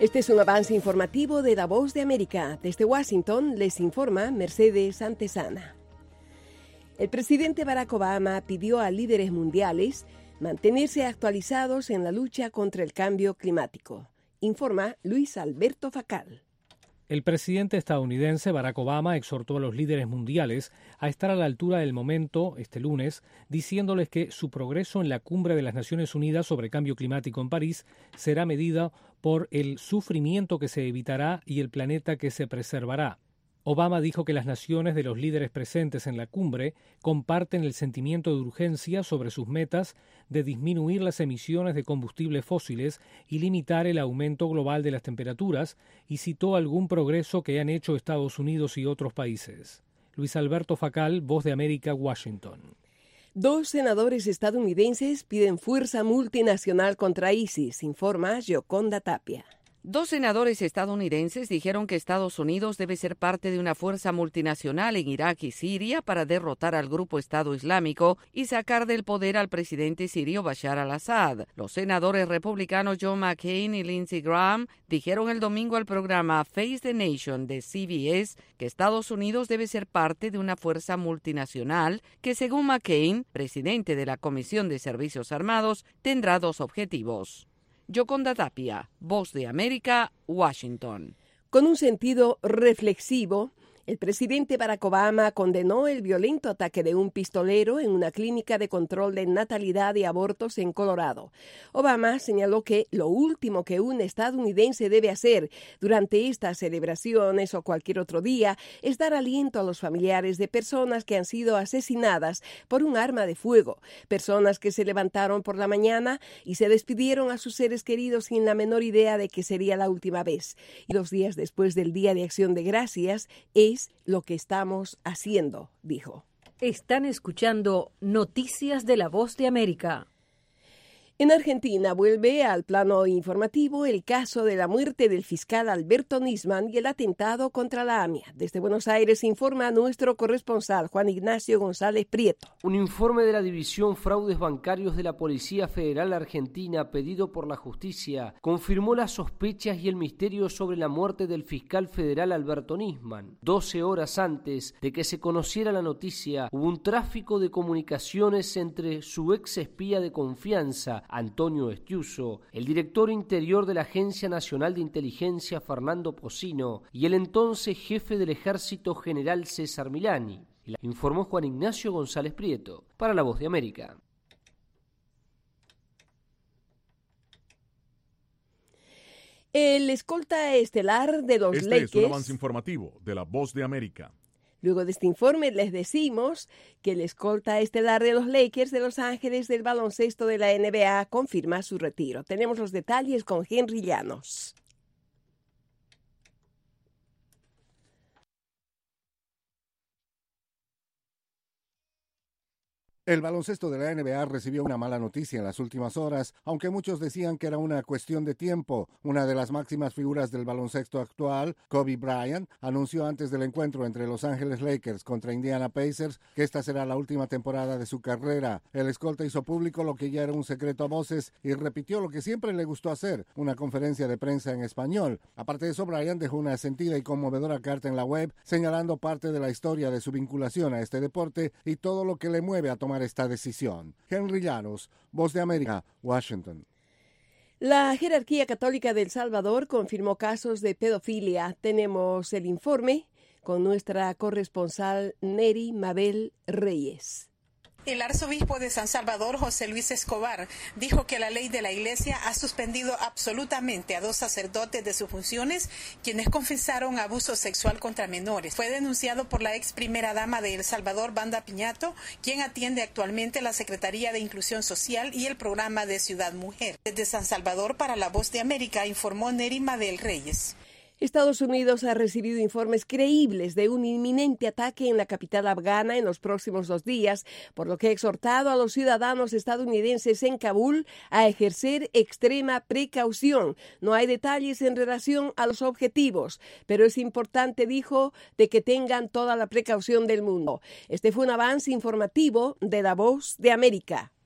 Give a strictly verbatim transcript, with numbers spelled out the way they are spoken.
Este es un avance informativo de La Voz de América. Desde Washington les informa Mercedes Antesana. El presidente Barack Obama pidió a líderes mundiales mantenerse actualizados en la lucha contra el cambio climático. Informa Luis Alberto Facal. El presidente estadounidense Barack Obama exhortó a los líderes mundiales a estar a la altura del momento este lunes, diciéndoles que su progreso en la cumbre de las Naciones Unidas sobre cambio climático en París será medida por el sufrimiento que se evitará y el planeta que se preservará. Obama dijo que las naciones de los líderes presentes en la cumbre comparten el sentimiento de urgencia sobre sus metas de disminuir las emisiones de combustibles fósiles y limitar el aumento global de las temperaturas, y citó algún progreso que han hecho Estados Unidos y otros países. Luis Alberto Facal, Voz de América, Washington. Dos senadores estadounidenses piden fuerza multinacional contra ISIS, informa Gioconda Tapia. Dos senadores estadounidenses dijeron que Estados Unidos debe ser parte de una fuerza multinacional en Irak y Siria para derrotar al grupo Estado Islámico y sacar del poder al presidente sirio Bashar al-Assad. Los senadores republicanos John McCain y Lindsey Graham dijeron el domingo al programa Face the Nation de C B S que Estados Unidos debe ser parte de una fuerza multinacional que, según McCain, presidente de la Comisión de Servicios Armados, tendrá dos objetivos. Gioconda Tapia, Voz de América, Washington. Con un sentido reflexivo, el presidente Barack Obama condenó el violento ataque de un pistolero en una clínica de control de natalidad y abortos en Colorado. Obama señaló que lo último que un estadounidense debe hacer durante estas celebraciones o cualquier otro día es dar aliento a los familiares de personas que han sido asesinadas por un arma de fuego, personas que se levantaron por la mañana y se despidieron a sus seres queridos sin la menor idea de que sería la última vez. Y dos días después del Día de Acción de Gracias, es lo que estamos haciendo, dijo. Están escuchando Noticias de La Voz de América. En Argentina vuelve al plano informativo el caso de la muerte del fiscal Alberto Nisman y el atentado contra la AMIA. Desde Buenos Aires informa nuestro corresponsal Juan Ignacio González Prieto. Un informe de la División Fraudes Bancarios de la Policía Federal Argentina, pedido por la justicia, confirmó las sospechas y el misterio sobre la muerte del fiscal federal Alberto Nisman. Doce horas antes de que se conociera la noticia, hubo un tráfico de comunicaciones entre su ex espía de confianza, Antonio Estiuso, el director interior de la Agencia Nacional de Inteligencia, Fernando Pocino, y el entonces jefe del Ejército, general César Milani, informó Juan Ignacio González Prieto, para La Voz de América. El escolta estelar de los este Lakers... Este es un avance informativo de La Voz de América. Luego de este informe les decimos que el escolta estelar de los Lakers de Los Ángeles del baloncesto de la N B A confirma su retiro. Tenemos los detalles con Henry Llanos. El baloncesto de la N B A recibió una mala noticia en las últimas horas, aunque muchos decían que era una cuestión de tiempo. Una de las máximas figuras del baloncesto actual, Kobe Bryant, anunció antes del encuentro entre Los Ángeles Lakers contra Indiana Pacers que esta será la última temporada de su carrera. El escolta hizo público lo que ya era un secreto a voces y repitió lo que siempre le gustó hacer, una conferencia de prensa en español. Aparte de eso, Bryant dejó una sentida y conmovedora carta en la web señalando parte de la historia de su vinculación a este deporte y todo lo que le mueve a tomar esta decisión. Henry Llanos, Voz de América, Washington. La jerarquía católica de El Salvador confirmó casos de pedofilia. Tenemos el informe con nuestra corresponsal Neri Mabel Reyes. El arzobispo de San Salvador, José Luis Escobar, dijo que la ley de la Iglesia ha suspendido absolutamente a dos sacerdotes de sus funciones, quienes confesaron abuso sexual contra menores. Fue denunciado por la ex primera dama de El Salvador, Wanda Piñato, quien atiende actualmente la Secretaría de Inclusión Social y el programa de Ciudad Mujer. Desde San Salvador, para La Voz de América, informó Neri Mabel Reyes. Estados Unidos ha recibido informes creíbles de un inminente ataque en la capital afgana en los próximos dos días, por lo que ha exhortado a los ciudadanos estadounidenses en Kabul a ejercer extrema precaución. No hay detalles en relación a los objetivos, pero es importante, dijo, de que tengan toda la precaución del mundo. Este fue un avance informativo de La Voz de América.